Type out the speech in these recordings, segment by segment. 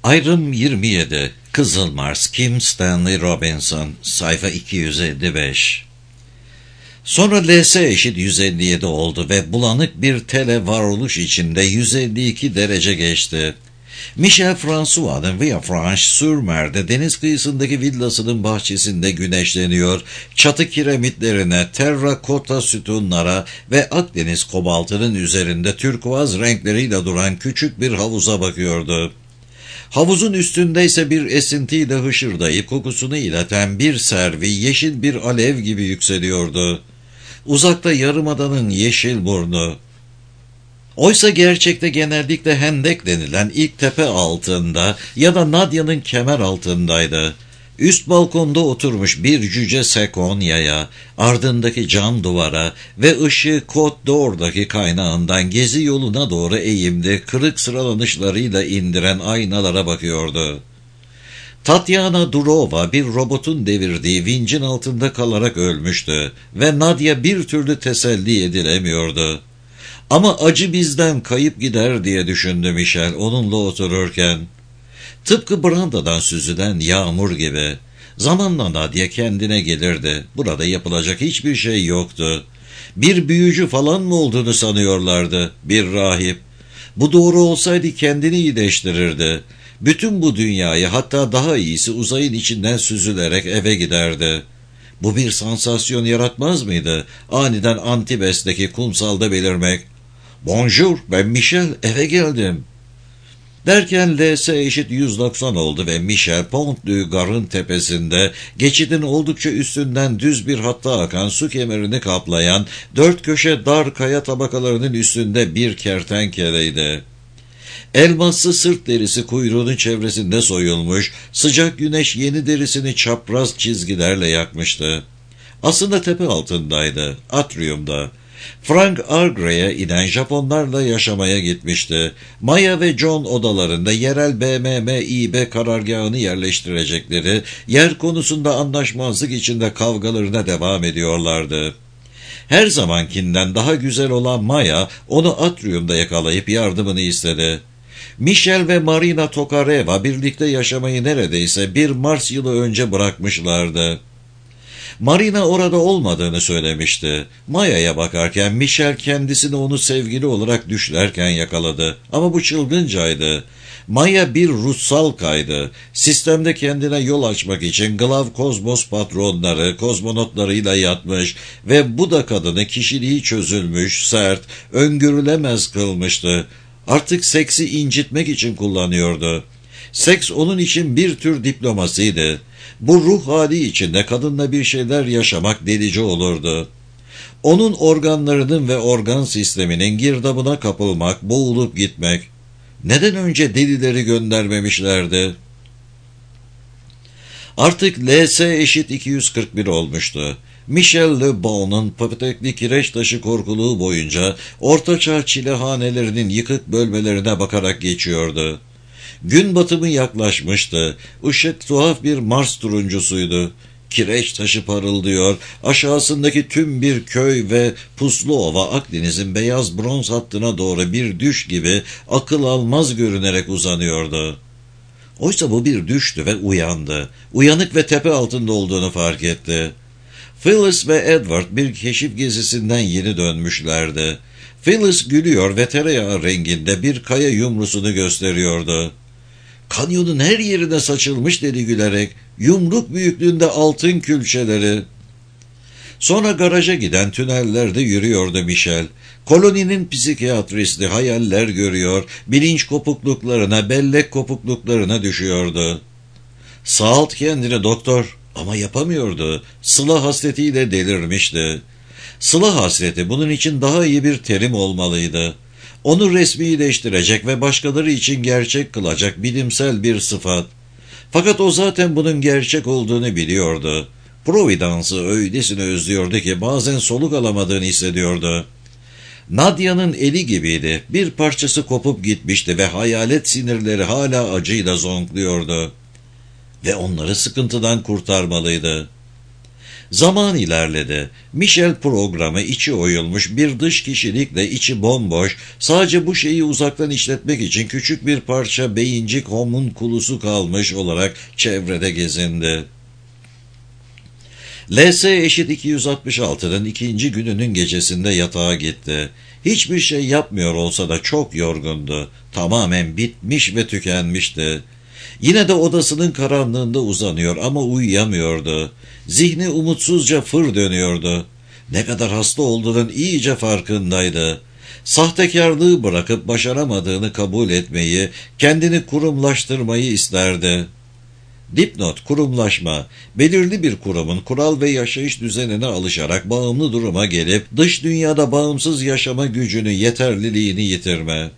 Ayrım 27. Kızıl Mars, Kim Stanley Robinson, sayfa 255. Sonra LS eşit 157 oldu ve bulanık bir tele varoluş içinde 152 derece geçti. Michel François'ın Villefranche-sur-Mer'de deniz kıyısındaki villasının bahçesinde güneşleniyor, çatı kiremitlerine, terrakota sütunlara ve Akdeniz kobaltının üzerinde türkuaz renkleriyle duran küçük bir havuza bakıyordu. Havuzun üstündeyse bir esintiyle hışırdayıp kokusunu ileten bir servi yeşil bir alev gibi yükseliyordu. Uzakta yarımadanın yeşil burnu. Oysa gerçekte genellikle hendek denilen ilk tepe altında ya da Nadia'nın kemer altındaydı. Üst balkonda oturmuş bir cüce Sekonya'ya, ardındaki cam duvara ve ışığı Côte d'Or'daki kaynağından gezi yoluna doğru eğimli kırık sıralanışlarıyla indiren aynalara bakıyordu. Tatyana Durova bir robotun devirdiği vincin altında kalarak ölmüştü ve Nadia bir türlü teselli edilemiyordu. Ama acı bizden kayıp gider diye düşündü Michel onunla otururken. Tıpkı brandadan süzülen yağmur gibi. Zamanla Nadia kendine gelirdi. Burada yapılacak hiçbir şey yoktu. Bir büyücü falan mı olduğunu sanıyorlardı, bir rahip. Bu doğru olsaydı kendini iyileştirirdi. Bütün bu dünyayı, hatta daha iyisi uzayın içinden süzülerek eve giderdi. Bu bir sansasyon yaratmaz mıydı? Aniden Antibes'teki kumsalda belirmek. "Bonjour, ben Michel, eve geldim." Derken LS eşit 190 oldu ve Michel Pont du Gar'ın tepesinde geçidin oldukça üstünden düz bir hatta akan su kemerini kaplayan dört köşe dar kaya tabakalarının üstünde bir kertenkeleydi. Elmaslı sırt derisi kuyruğunun çevresinde soyulmuş, sıcak güneş yeni derisini çapraz çizgilerle yakmıştı. Aslında tepe altındaydı, atriumda. Frank Agrey'e inen Japonlarla yaşamaya gitmişti. Maya ve John odalarında yerel BMM-İB karargahını yerleştirecekleri, yer konusunda anlaşmazlık içinde kavgalarına devam ediyorlardı. Her zamankinden daha güzel olan Maya, onu atriumda yakalayıp yardımını istedi. Michel ve Marina Tokareva birlikte yaşamayı neredeyse bir Mars yılı önce bırakmışlardı. Marina orada olmadığını söylemişti. Maya'ya bakarken Michel kendisini onu sevgili olarak düşlerken yakaladı. Ama bu çılgıncaydı. Maya bir ruhsal kaydı. Sistemde kendine yol açmak için Glav Kozmos patronları, kozmonotlarıyla yatmış ve bu da kadını kişiliği çözülmüş, sert, öngörülemez kılmıştı. Artık seksi incitmek için kullanıyordu. Seks onun için bir tür diplomasıydı. Bu ruh hali içinde kadınla bir şeyler yaşamak delici olurdu. Onun organlarının ve organ sisteminin girdabına kapılmak, boğulup gitmek. Neden önce delileri göndermemişlerdi? Artık LS eşit 241 olmuştu. Michel Le Bon'un papetekli kireç taşı korkuluğu boyunca ortaçağ çilehanelerinin yıkık bölmelerine bakarak geçiyordu. Gün batımı yaklaşmıştı. Işık tuhaf bir Mars turuncusuydu. Kireç taşı parıldıyor, aşağısındaki tüm bir köy ve puslu ova Akdeniz'in beyaz bronz hattına doğru bir düş gibi akıl almaz görünerek uzanıyordu. Oysa bu bir düştü ve uyandı. Uyanık ve tepe altında olduğunu fark etti. Phyllis ve Edward bir keşif gezisinden yeni dönmüşlerdi. Phyllis gülüyor ve tereyağı renginde bir kaya yumrusunu gösteriyordu. "Kanyonun her yerine saçılmış," dedi gülerek. "Yumruk büyüklüğünde altın külçeleri." Sonra garaja giden tünellerde yürüyordu Michel. Koloninin psikiyatristi hayaller görüyor, bilinç kopukluklarına, bellek kopukluklarına düşüyordu. "Sağalt kendini doktor." Ama yapamıyordu. Sıla hasretiyle delirmişti. Sıla hasreti bunun için daha iyi bir terim olmalıydı. Onu resmileştirecek ve başkaları için gerçek kılacak bilimsel bir sıfat. Fakat o zaten bunun gerçek olduğunu biliyordu. Providance'ı öylesine özlüyordu ki bazen soluk alamadığını hissediyordu. Nadia'nın eli gibiydi. Bir parçası kopup gitmişti ve hayalet sinirleri hala acıyla zonkluyordu. Ve onları sıkıntıdan kurtarmalıydı. Zaman ilerledi. Michel programı içi oyulmuş bir dış kişilikle içi bomboş, sadece bu şeyi uzaktan işletmek için küçük bir parça beyincik homunkulusu kalmış olarak çevrede gezindi. LS eşit 266'nın ikinci gününün gecesinde yatağa gitti. Hiçbir şey yapmıyor olsa da çok yorgundu. Tamamen bitmiş ve tükenmişti. Yine de odasının karanlığında uzanıyor ama uyuyamıyordu. Zihni umutsuzca fır dönüyordu. Ne kadar hasta olduğunun iyice farkındaydı. Sahtekarlığı bırakıp başaramadığını kabul etmeyi, kendini kurumlaştırmayı isterdi. Dipnot: kurumlaşma, belirli bir kurumun kural ve yaşayış düzenine alışarak bağımlı duruma gelip dış dünyada bağımsız yaşama gücünü, yeterliliğini yitirme.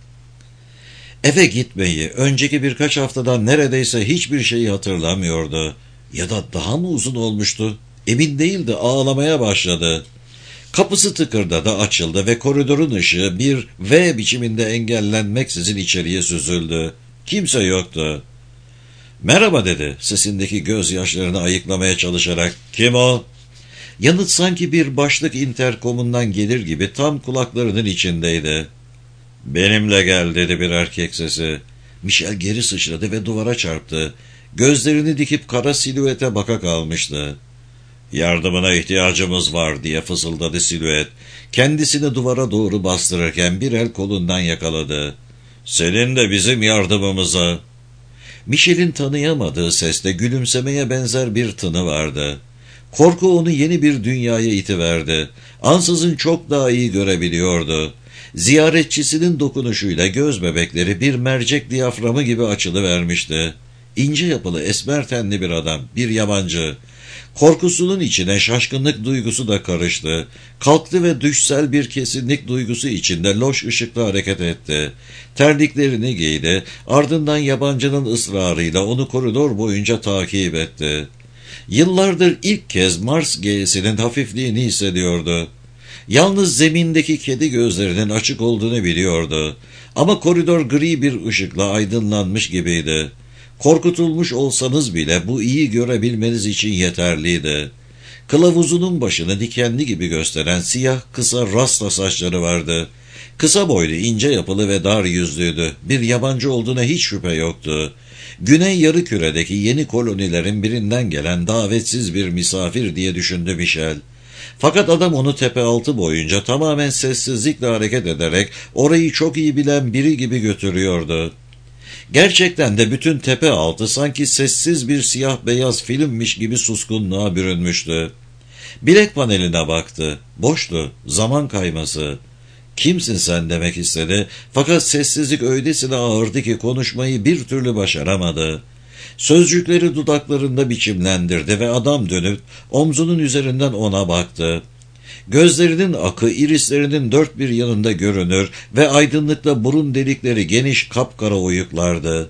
Eve gitmeyi, önceki birkaç haftadan neredeyse hiçbir şeyi hatırlamıyordu. Ya da daha mı uzun olmuştu? Emin değildi, ağlamaya başladı. Kapısı tıkırdadı, açıldı ve koridorun ışığı bir V biçiminde engellenmeksizin içeriye süzüldü. Kimse yoktu. "Merhaba," dedi, sesindeki gözyaşlarını ayıklamaya çalışarak. "Kim o?" Yanıt sanki bir başlık interkomundan gelir gibi tam kulaklarının içindeydi. "Benimle gel," dedi bir erkek sesi. Michel geri sıçradı ve duvara çarptı. Gözlerini dikip kara silüete baka kalmıştı. "Yardımına ihtiyacımız var," diye fısıldadı silüet. Kendisini duvara doğru bastırırken bir el kolundan yakaladı. "Senin de bizim yardımımıza." Michel'in tanıyamadığı seste gülümsemeye benzer bir tını vardı. Korku onu yeni bir dünyaya itiverdi. Ansızın çok daha iyi görebiliyordu. Ziyaretçisinin dokunuşuyla göz bebekleri bir mercek diyaframı gibi açılıvermişti. İnce yapılı, esmer tenli bir adam, bir yabancı. Korkusunun içine şaşkınlık duygusu da karıştı. Kalktı ve düşsel bir kesinlik duygusu içinde loş ışıkla hareket etti. Terliklerini giydi, ardından yabancının ısrarıyla onu koridor boyunca takip etti. Yıllardır ilk kez Mars G'sinin hafifliğini hissediyordu. Yalnız zemindeki kedi gözlerinin açık olduğunu biliyordu. Ama koridor gri bir ışıkla aydınlanmış gibiydi. Korkutulmuş olsanız bile bu iyi görebilmeniz için yeterliydi. Kılavuzunun başını dikenli gibi gösteren siyah kısa rasta saçları vardı. Kısa boylu, ince yapılı ve dar yüzlüydü. Bir yabancı olduğuna hiç şüphe yoktu. Güney Yarıküre'deki yeni kolonilerin birinden gelen davetsiz bir misafir diye düşündü Michel. Fakat adam onu tepe altı boyunca tamamen sessizlikle hareket ederek orayı çok iyi bilen biri gibi götürüyordu. Gerçekten de bütün tepe altı sanki sessiz bir siyah beyaz filmmiş gibi suskunluğa bürünmüştü. Bilek paneline baktı. Boştu, zaman kayması. "Kimsin sen?" demek istedi. Fakat sessizlik öylesine ağırdı ki konuşmayı bir türlü başaramadı. Sözcükleri dudaklarında biçimlendirdi ve adam dönüp omzunun üzerinden ona baktı. Gözlerinin akı irislerinin dört bir yanında görünür ve aydınlıkta burun delikleri geniş kapkara oyuklardı.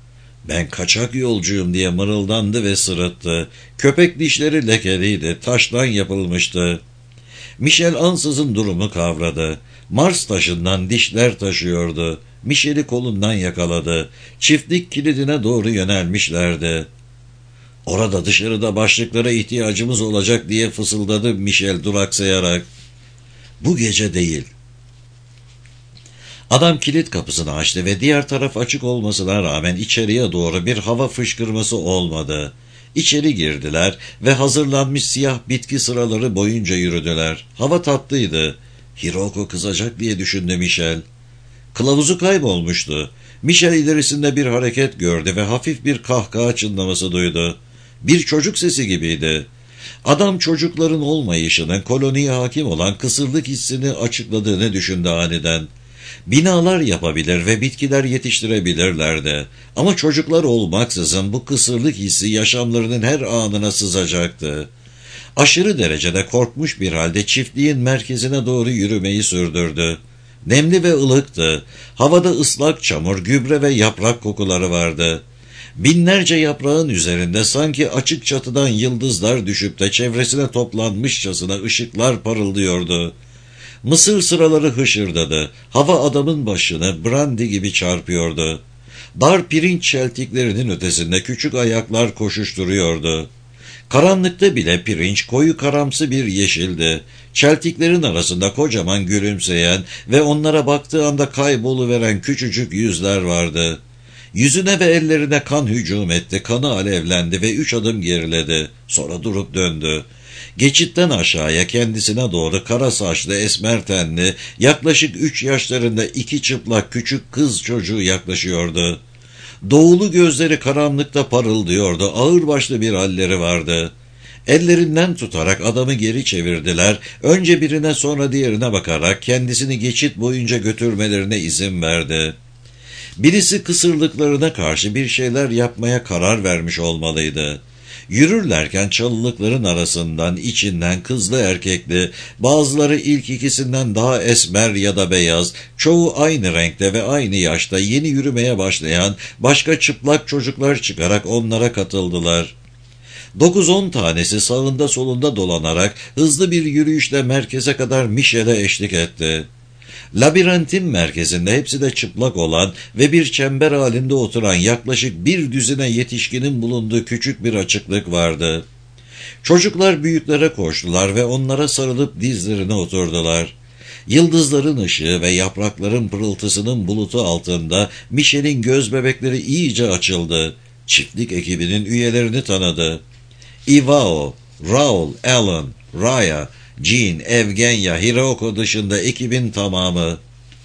"Ben kaçak yolcuyum," diye mırıldandı ve sırıttı. Köpek dişleri lekeliydi, taştan yapılmıştı. Michel ansızın durumu kavradı. Mars taşından dişler taşıyordu. Michel'i kolundan yakaladı. Çiftlik kilidine doğru yönelmişlerdi. "Orada dışarıda başlıklara ihtiyacımız olacak," diye fısıldadı Michel duraksayarak. "Bu gece değil." Adam kilit kapısını açtı ve diğer taraf açık olmasına rağmen içeriye doğru bir hava fışkırması olmadı. İçeri girdiler ve hazırlanmış siyah bitki sıraları boyunca yürüdüler. Hava tatlıydı. Hiroko kızacak diye düşündü Michel. Kılavuzu kaybolmuştu. Michel ilerisinde bir hareket gördü ve hafif bir kahkaha çınlaması duydu. Bir çocuk sesi gibiydi. Adam çocukların olmayışının koloniye hakim olan kısırlık hissini açıkladığını düşündü aniden. Binalar yapabilir ve bitkiler yetiştirebilirlerdi. Ama çocuklar olmaksızın bu kısırlık hissi yaşamlarının her anına sızacaktı. Aşırı derecede korkmuş bir halde çiftliğin merkezine doğru yürümeyi sürdürdü. Nemli ve ılıktı. Havada ıslak çamur, gübre ve yaprak kokuları vardı. Binlerce yaprağın üzerinde sanki açık çatıdan yıldızlar düşüp de çevresine toplanmışçasına ışıklar parıldıyordu. Mısır sıraları hışırdadı. Hava adamın başını brandy gibi çarpıyordu. Dar pirinç çeltiklerinin ötesinde küçük ayaklar koşuşturuyordu. Karanlıkta bile pirinç koyu karamsı bir yeşildi. Çeltiklerin arasında kocaman gülümseyen ve onlara baktığı anda kayboluveren küçücük yüzler vardı. Yüzüne ve ellerine kan hücum etti, kanı alevlendi ve 3 adım geriledi. Sonra durup döndü. Geçitten aşağıya kendisine doğru kara saçlı, esmer tenli, yaklaşık 3 yaşlarında 2 çıplak küçük kız çocuğu yaklaşıyordu. Doğulu gözleri karanlıkta parıldıyordu, ağırbaşlı bir halleri vardı. Ellerinden tutarak adamı geri çevirdiler, önce birine sonra diğerine bakarak kendisini geçit boyunca götürmelerine izin verdi. Birisi kısırlıklarına karşı bir şeyler yapmaya karar vermiş olmalıydı. Yürürlerken çalılıkların arasından, içinden kızlı erkekli, bazıları ilk ikisinden daha esmer ya da beyaz, çoğu aynı renkte ve aynı yaşta yeni yürümeye başlayan başka çıplak çocuklar çıkarak onlara katıldılar. 9-10 tanesi sağında solunda dolanarak hızlı bir yürüyüşle merkeze kadar Michel'e eşlik etti. Labirentin merkezinde hepsi de çıplak olan ve bir çember halinde oturan yaklaşık 1 düzine yetişkinin bulunduğu küçük bir açıklık vardı. Çocuklar büyüklere koştular ve onlara sarılıp dizlerine oturdular. Yıldızların ışığı ve yaprakların pırıltısının bulutu altında Michel'in göz bebekleri iyice açıldı. Çiftlik ekibinin üyelerini tanıdı. Iwao, Raul, Alan, Raya, Jean, Evgenya, Hiroko dışında ekibin tamamı.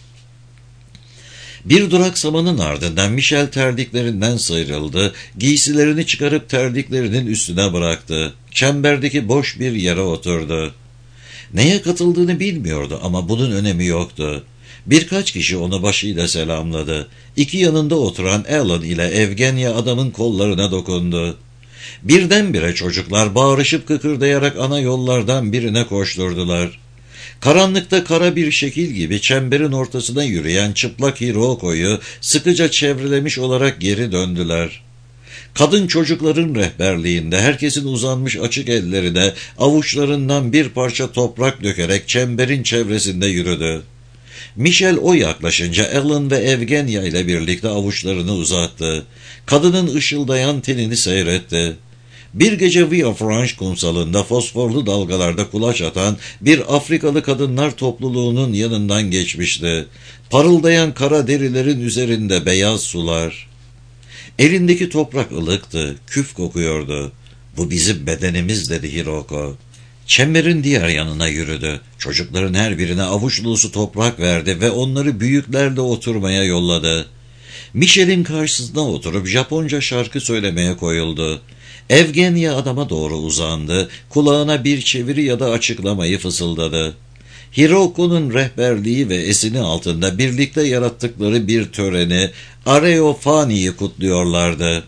Bir duraksamanın ardından Michel terliklerinden sıyrıldı, giysilerini çıkarıp terliklerinin üstüne bıraktı. Çemberdeki boş bir yere oturdu. Neye katıldığını bilmiyordu ama bunun önemi yoktu. Birkaç kişi onu başıyla selamladı. 2 yanında oturan Alan ile Evgenya adamın kollarına dokundu. Birdenbire çocuklar bağırışıp kıkırdayarak ana yollardan birine koşturdular. Karanlıkta kara bir şekil gibi çemberin ortasına yürüyen çıplak Hiroko'yu sıkıca çevrelemiş olarak geri döndüler. Kadın çocukların rehberliğinde herkesin uzanmış açık ellerine avuçlarından bir parça toprak dökerek çemberin çevresinde yürüdü. Michel o yaklaşınca Alan ve Evgenya ile birlikte avuçlarını uzattı. Kadının ışıldayan tenini seyretti. Bir gece Villafranche kumsalında fosforlu dalgalarda kulaç atan bir Afrikalı kadınlar topluluğunun yanından geçmişti. Parıldayan kara derilerin üzerinde beyaz sular. Elindeki toprak ılıktı, küf kokuyordu. "Bu bizim bedenimiz," dedi Hiroko. Çemberin diğer yanına yürüdü. Çocukların her birine avuç dolusu toprak verdi ve onları büyüklerle oturmaya yolladı. Michel'in karşısına oturup Japonca şarkı söylemeye koyuldu. Evgenya adama doğru uzandı, kulağına bir çeviri ya da açıklamayı fısıldadı. Hiroko'nun rehberliği ve esini altında birlikte yarattıkları bir töreni, Areofani'yi kutluyorlardı.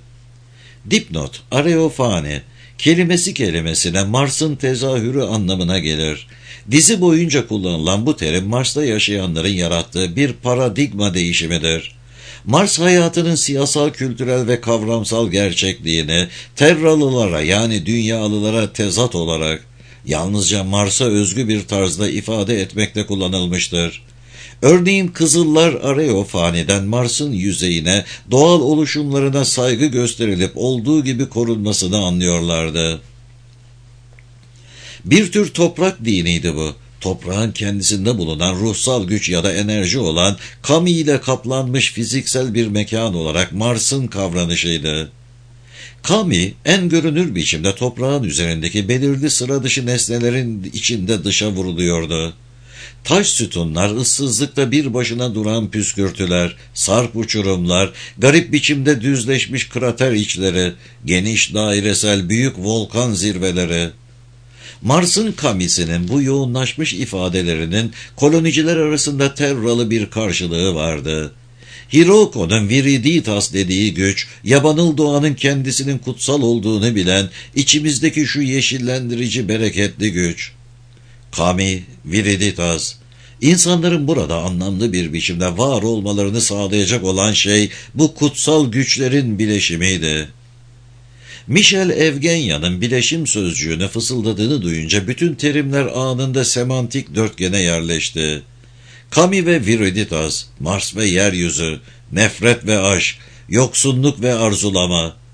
Dipnot: Areofani kelimesi kelimesine Mars'ın tezahürü anlamına gelir. Dizi boyunca kullanılan bu terim Mars'ta yaşayanların yarattığı bir paradigma değişimidir. Mars hayatının siyasal, kültürel ve kavramsal gerçekliğini Terralılara yani dünyalılara tezat olarak yalnızca Mars'a özgü bir tarzda ifade etmekte kullanılmıştır. Örneğin Kızıllar Areofani'den Mars'ın yüzeyine, doğal oluşumlarına saygı gösterilip olduğu gibi korunmasını anlıyorlardı. Bir tür toprak diniydi bu. Toprağın kendisinde bulunan ruhsal güç ya da enerji olan Kami ile kaplanmış fiziksel bir mekan olarak Mars'ın kavranışıydı. Kami, en görünür biçimde toprağın üzerindeki belirli sıra dışı nesnelerin içinde dışa vuruluyordu. Taş sütunlar, ıssızlıkta bir başına duran püskürtüler, sarp uçurumlar, garip biçimde düzleşmiş krater içleri, geniş dairesel büyük volkan zirveleri. Mars'ın Kami'sinin bu yoğunlaşmış ifadelerinin koloniciler arasında terralı bir karşılığı vardı. Hiroko'nun Viriditas dediği güç, yabanıl doğanın kendisinin kutsal olduğunu bilen, içimizdeki şu yeşillendirici bereketli güç. Kami, Viriditas, insanların burada anlamlı bir biçimde var olmalarını sağlayacak olan şey bu kutsal güçlerin bileşimiydi. Michel Evgenya'nın bileşim sözcüğünü fısıldadığını duyunca bütün terimler anında semantik dörtgene yerleşti. Kami ve Viriditas, Mars ve yeryüzü, nefret ve aşk, yoksunluk ve arzulama.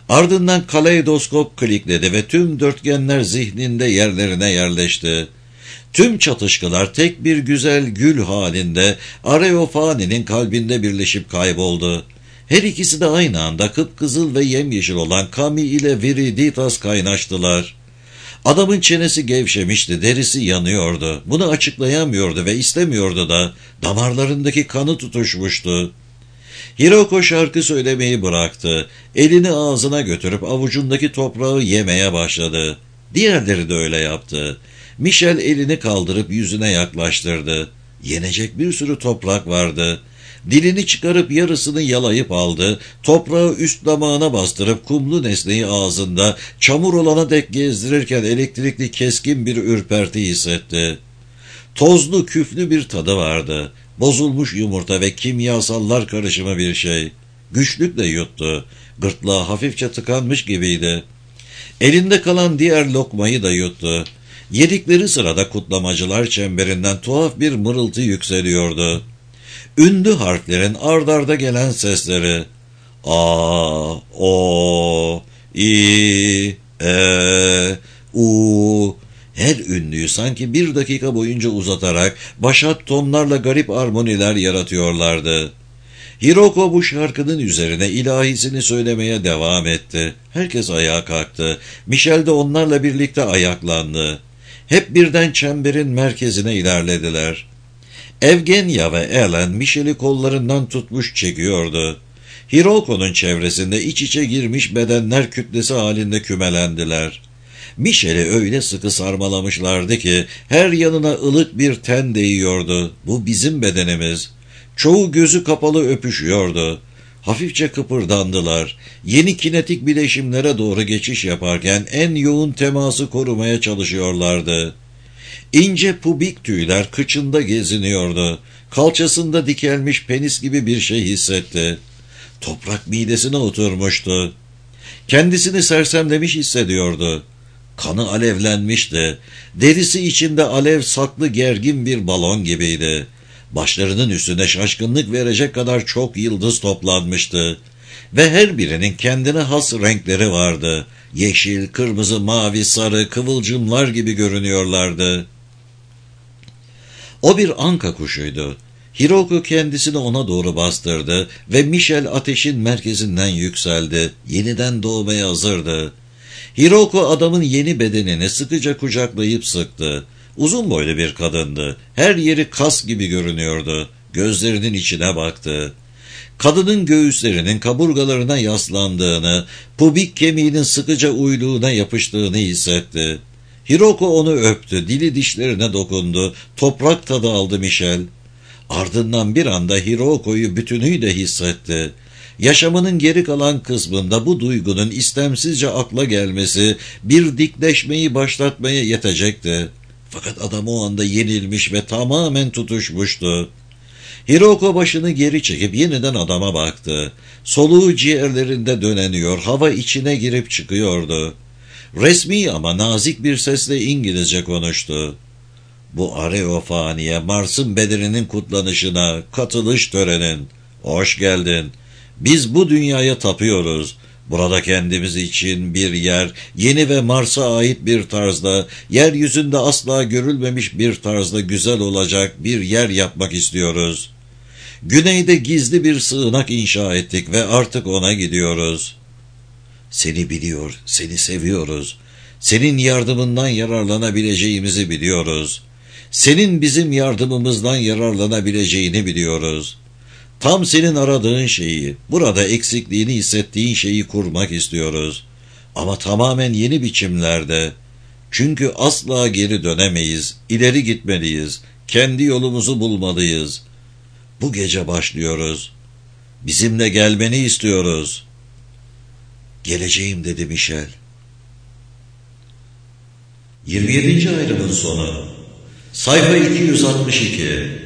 Ardından kaleidoskop klikledi ve tüm dörtgenler zihninde yerlerine yerleşti. Tüm çatışkılar tek bir güzel gül halinde Areofane'nin kalbinde birleşip kayboldu. Her ikisi de aynı anda kıpkızıl ve yemyeşil olan Kami ile Viriditas kaynaştılar. Adamın çenesi gevşemişti, derisi yanıyordu. Bunu açıklayamıyordu ve istemiyordu da damarlarındaki kanı tutuşmuştu. Hiroko şarkı söylemeyi bıraktı. Elini ağzına götürüp avucundaki toprağı yemeye başladı. Diğerleri de öyle yaptı. Michel elini kaldırıp yüzüne yaklaştırdı. Yenecek bir sürü toprak vardı. Dilini çıkarıp yarısını yalayıp aldı. Toprağı üst damağına bastırıp kumlu nesneyi ağzında çamur olana dek gezdirirken elektrikli keskin bir ürperti hissetti. Tozlu küflü bir tadı vardı. Bozulmuş yumurta ve kimyasallar karışımı bir şey. Güçlükle yuttu. Gırtlağı hafifçe tıkanmış gibiydi. Elinde kalan diğer lokmayı da yuttu. Yedikleri sırada kutlamacılar çemberinden tuhaf bir mırıltı yükseliyordu. Ünlü harflerin ard arda gelen sesleri A, O, İ, E, U. Her ünlüyü sanki bir dakika boyunca uzatarak başat tonlarla garip armoniler yaratıyorlardı. Hiroko bu şarkının üzerine ilahisini söylemeye devam etti. Herkes ayağa kalktı. Michel de onlarla birlikte ayaklandı. Hep birden çemberin merkezine ilerlediler. Evgenya ve Ellen Michel'i kollarından tutmuş çekiyordu. Hiroko'nun çevresinde iç içe girmiş bedenler kütlesi halinde kümelendiler. Michel'i öyle sıkı sarmalamışlardı ki her yanına ılık bir ten değiyordu. Bu bizim bedenimiz. Çoğu gözü kapalı öpüşüyordu. Hafifçe kıpırdandılar. Yeni kinetik bileşimlere doğru geçiş yaparken en yoğun teması korumaya çalışıyorlardı. İnce pubik tüyler kıçında geziniyordu. Kalçasında dikelmiş penis gibi bir şey hissetti. Toprak midesine oturmuştu. Kendisini sersemlemiş hissediyordu. Kanı alevlenmişti. Derisi içinde alev saklı gergin bir balon gibiydi. Başlarının üstüne şaşkınlık verecek kadar çok yıldız toplanmıştı. Ve her birinin kendine has renkleri vardı. Yeşil, kırmızı, mavi, sarı, kıvılcımlar gibi görünüyorlardı. O bir anka kuşuydu. Hiroko kendisini ona doğru bastırdı ve Michel ateşin merkezinden yükseldi. Yeniden doğmaya hazırdı. Hiroko adamın yeni bedenini sıkıca kucaklayıp sıktı. Uzun boylu bir kadındı. Her yeri kas gibi görünüyordu. Gözlerinin içine baktı. Kadının göğüslerinin kaburgalarına yaslandığını, pubik kemiğinin sıkıca uyluğuna yapıştığını hissetti. Hiroko onu öptü, dili dişlerine dokundu, toprak tadı aldı Michel. Ardından bir anda Hiroko'yu bütünüyle hissetti. Yaşamının geri kalan kısmında bu duygunun istemsizce akla gelmesi bir dikleşmeyi başlatmaya yetecekti. Fakat adam o anda yenilmiş ve tamamen tutuşmuştu. Hiroko başını geri çekip yeniden adama baktı. Soluğu ciğerlerinde döneniyor, hava içine girip çıkıyordu. Resmi ama nazik bir sesle İngilizce konuştu. Bu Areofani'ye, Mars'ın bedeninin kutlanışına, katılış törenin. Hoş geldin. Biz bu dünyaya tapıyoruz. Burada kendimiz için bir yer, yeni ve Mars'a ait bir tarzda, yeryüzünde asla görülmemiş bir tarzda güzel olacak bir yer yapmak istiyoruz. Güneyde gizli bir sığınak inşa ettik ve artık ona gidiyoruz. Seni biliyor, seni seviyoruz. Senin yardımından yararlanabileceğimizi biliyoruz. Senin bizim yardımımızdan yararlanabileceğini biliyoruz. Tam senin aradığın şeyi, burada eksikliğini hissettiğin şeyi kurmak istiyoruz. Ama tamamen yeni biçimlerde. Çünkü asla geri dönemeyiz, ileri gitmeliyiz, kendi yolumuzu bulmalıyız. Bu gece başlıyoruz. Bizimle gelmeni istiyoruz. Geleceğim dedi Michel. 27. ayrımın sonu. Sayfa 262.